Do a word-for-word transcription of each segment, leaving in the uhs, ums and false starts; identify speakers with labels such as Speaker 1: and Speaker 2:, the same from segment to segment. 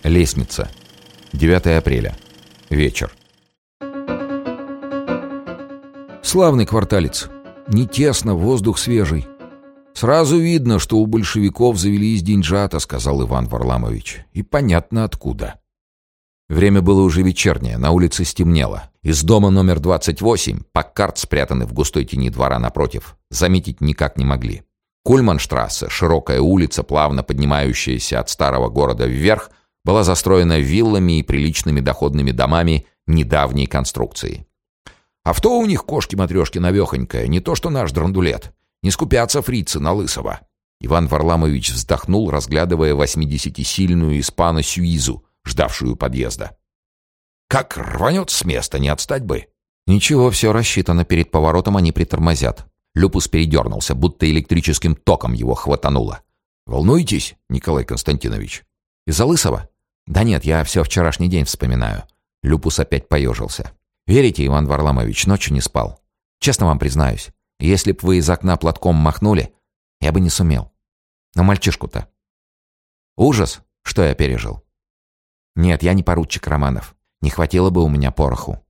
Speaker 1: Лестница. девятое апреля. Вечер. Славный кварталец. Не тесно, воздух свежий. «Сразу видно, что у большевиков завелись деньжата», — сказал Иван Варламович. «И понятно откуда». Время было уже вечернее, на улице стемнело. Из дома номер двадцать восемь, Паккарт, спрятанный в густой тени двора напротив, заметить никак не могли. Кульманштрассе, широкая улица, плавно поднимающаяся от старого города вверх, была застроена виллами и приличными доходными домами недавней конструкции. «Авто у них кошки-матрешки навехонькое, не то что наш драндулет. Не скупятся фрицы на Лысого». Иван Варламович вздохнул, разглядывая восьмидесятисильную испано-сюизу, ждавшую подъезда. «Как рванет с места, не отстать бы!» Ничего, все рассчитано, перед поворотом они притормозят. Люпус передернулся, будто электрическим током его хватануло. «Волнуетесь, Николай Константинович?» «Из-за Лысого?» «Да нет, я все вчерашний день вспоминаю». Люпус опять поежился. «Верите, Иван Варламович, ночью не спал. Честно вам признаюсь, если б вы из окна платком махнули, я бы не сумел. Но мальчишку-то...» «Ужас, что я пережил». «Нет, я не поручик Романов. Не хватило бы у меня пороху».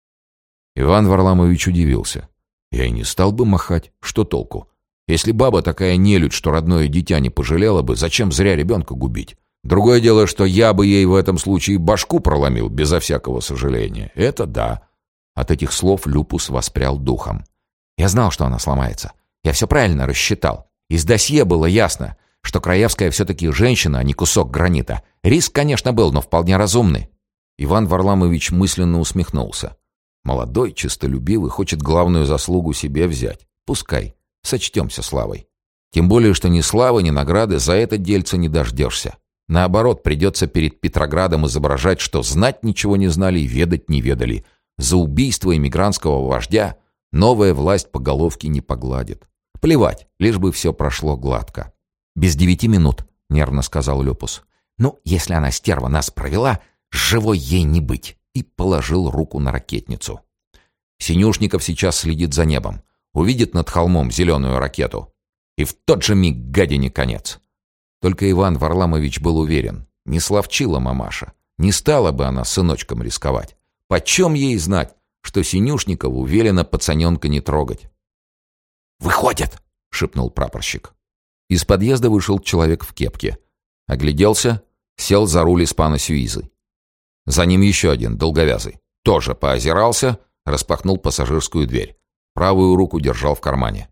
Speaker 1: Иван Варламович удивился. «Я и не стал бы махать. Что толку? Если баба такая нелюдь, что родное дитя не пожалела бы, зачем зря ребенка губить? Другое дело, что я бы ей в этом случае башку проломил, безо всякого сожаления. Это да». От этих слов Люпус воспрял духом. «Я знал, что она сломается. Я все правильно рассчитал. Из досье было ясно, что Краевская все-таки женщина, а не кусок гранита. Риск, конечно, был, но вполне разумный». Иван Варламович мысленно усмехнулся. Молодой, честолюбивый, хочет главную заслугу себе взять. Пускай. Сочтемся славой. Тем более, что ни славы, ни награды за это дельце не дождешься. Наоборот, придется перед Петроградом изображать, что знать ничего не знали и ведать не ведали. За убийство эмигрантского вождя новая власть по головке не погладит. Плевать, лишь бы все прошло гладко. «Без девяти минут», — нервно сказал Люпус. «Ну, если она, стерва, нас провела, живой ей не быть», и положил руку на ракетницу. Синюшников сейчас следит за небом. Увидит над холмом зеленую ракету. И в тот же миг гадине конец. Только Иван Варламович был уверен. Не словчила мамаша. Не стала бы она сыночком рисковать. Почем ей знать, что Синюшникову велено пацаненка не трогать? «Выходят!» — шепнул прапорщик. Из подъезда вышел человек в кепке. Огляделся, сел за руль испано-сюизы. За ним еще один, долговязый. Тоже поозирался, распахнул пассажирскую дверь. Правую руку держал в кармане.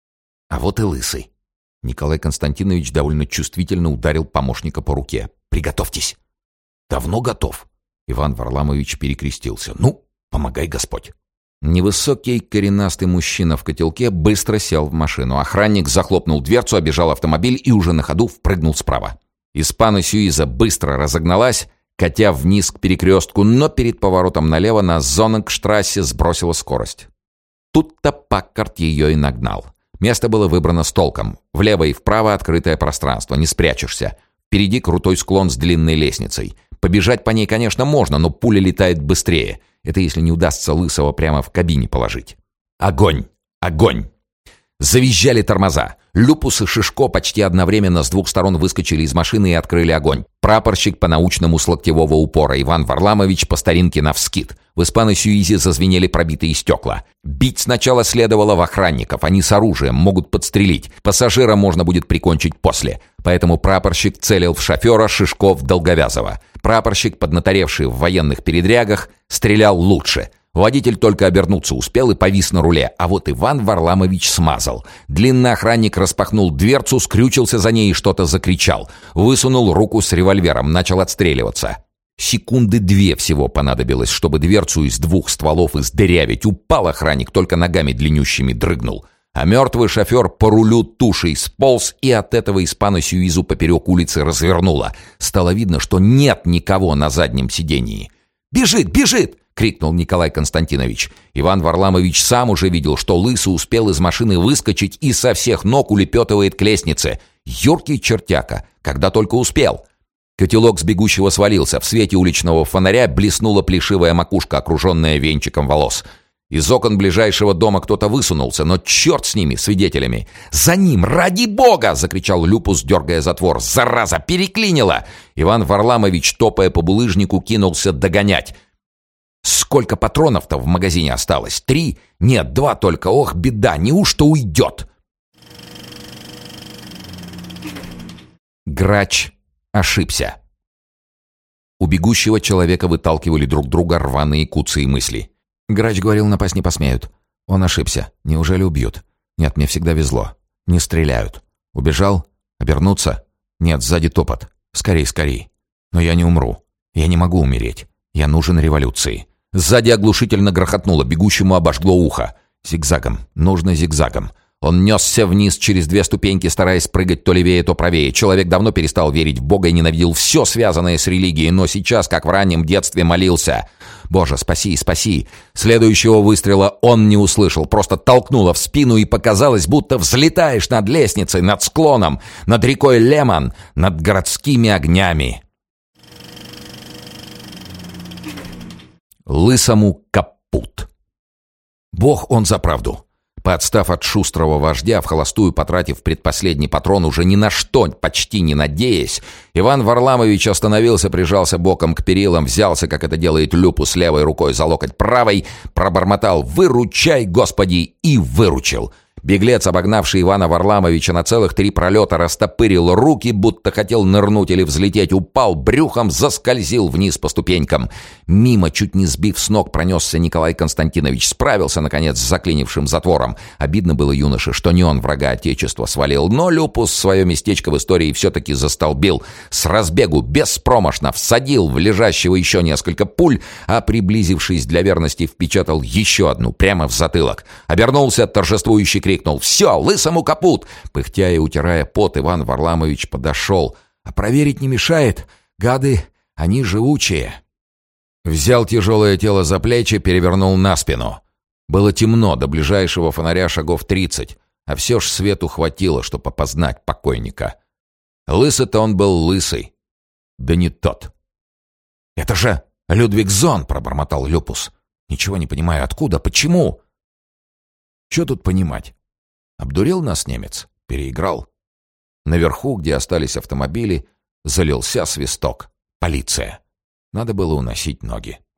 Speaker 1: «А вот и Лысый». Николай Константинович довольно чувствительно ударил помощника по руке. «Приготовьтесь». «Давно готов». Иван Варламович перекрестился. «Ну, помогай Господь». Невысокий коренастый мужчина в котелке быстро сел в машину. Охранник захлопнул дверцу, обежал автомобиль и уже на ходу впрыгнул справа. Испано-сюиза быстро разогналась, катя вниз к перекрестку, но перед поворотом налево на Зонненгштрассе сбросила скорость. Тут-то Паккарт ее и нагнал. Место было выбрано с толком. Влево и вправо открытое пространство, не спрячешься. Впереди крутой склон с длинной лестницей. Побежать по ней, конечно, можно, но пуля летает быстрее. Это если не удастся Лысого прямо в кабине положить. Огонь! Огонь! Завизжали тормоза. Люпус и Шишко почти одновременно с двух сторон выскочили из машины и открыли огонь. Прапорщик по-научному с локтевого упора, Иван Варламович по старинке навскид. В испано-сюизе зазвенели пробитые стекла. Бить сначала следовало в охранников. Они с оружием, могут подстрелить. Пассажира можно будет прикончить после. Поэтому прапорщик целил в шофера, Шишко в Долговязова. Прапорщик, поднаторевший в военных передрягах, стрелял лучше. Водитель только обернуться успел и повис на руле, а вот Иван Варламович смазал. Длинный охранник распахнул дверцу, скрючился за ней и что-то закричал. Высунул руку с револьвером, начал отстреливаться. Секунды две всего понадобилось, чтобы дверцу из двух стволов издырявить. Упал охранник, только ногами длиннющими дрыгнул. А мертвый шофер по рулю тушей сполз, и от этого испано-сюизу поперек улицы развернуло. Стало видно, что нет никого на заднем сидении. «Бежит! Бежит!» — крикнул Николай Константинович. Иван Варламович сам уже видел, что Лысый успел из машины выскочить и со всех ног улепетывает к лестнице. Юркий чертяка, когда только успел. Котелок с бегущего свалился. В свете уличного фонаря блеснула плешивая макушка, окруженная венчиком волос. Из окон ближайшего дома кто-то высунулся, но черт с ними, свидетелями. «За ним! Ради бога!» — закричал Люпус, дергая затвор. «Зараза! Переклинило!» Иван Варламович, топая по булыжнику, кинулся догонять. «Сколько патронов-то в магазине осталось? Три? Нет, два только. Ох, беда! Неужто уйдет?» Грач ошибся. У бегущего человека выталкивали друг друга рваные куцые мысли. Грач говорил, напасть не посмеют. Он ошибся. Неужели убьют? Нет, мне всегда везло. Не стреляют. Убежал? Обернуться? Нет, сзади топот. Скорей, скорей. Но я не умру. Я не могу умереть. Я нужен революции. Сзади оглушительно грохотнуло, бегущему обожгло ухо. Зигзагом. Нужно зигзагом. Он несся вниз через две ступеньки, стараясь прыгать то левее, то правее. Человек давно перестал верить в Бога и ненавидел все, связанное с религией, но сейчас, как в раннем детстве, молился. «Боже, спаси, спаси!» Следующего выстрела он не услышал, просто толкнуло в спину и показалось, будто взлетаешь над лестницей, над склоном, над рекой Леман, над городскими огнями. Лысому капут. Бог он за правду. Поотстав от шустрого вождя, вхолостую потратив предпоследний патрон, уже ни на что, почти не надеясь, Иван Варламович остановился, прижался боком к перилам, взялся, как это делает Люпус, левой рукой за локоть правой, пробормотал «Выручай, Господи!» и выручил. Беглец, обогнавший Ивана Варламовича на целых три пролета, растопырил руки, будто хотел нырнуть или взлететь, упал брюхом, заскользил вниз по ступенькам. Мимо, чуть не сбив с ног, пронесся Николай Константинович, справился, наконец, с заклинившим затвором. Обидно было юноше, что не он врага Отечества свалил, но Люпус свое местечко в истории все-таки застолбил. С разбегу, беспромощно, всадил в лежащего еще несколько пуль, а, приблизившись для верности, впечатал еще одну прямо в затылок. Обернулся, торжествующий крик. Крикнул «Все, лысому капут!» Пыхтя и утирая пот, Иван Варламович подошел. «А проверить не мешает? Гады, они живучие!» Взял тяжелое тело за плечи, перевернул на спину. Было темно, до ближайшего фонаря шагов тридцать, а все ж свету хватило, чтобы опознать покойника. Лысый-то он был лысый. Да не тот. «Это же Людвигзон!» — пробормотал Люпус. «Ничего не понимаю, откуда, почему?» Что тут понимать? Обдурил нас немец, переиграл. Наверху, где остались автомобили, залился свисток. Полиция. Надо было уносить ноги.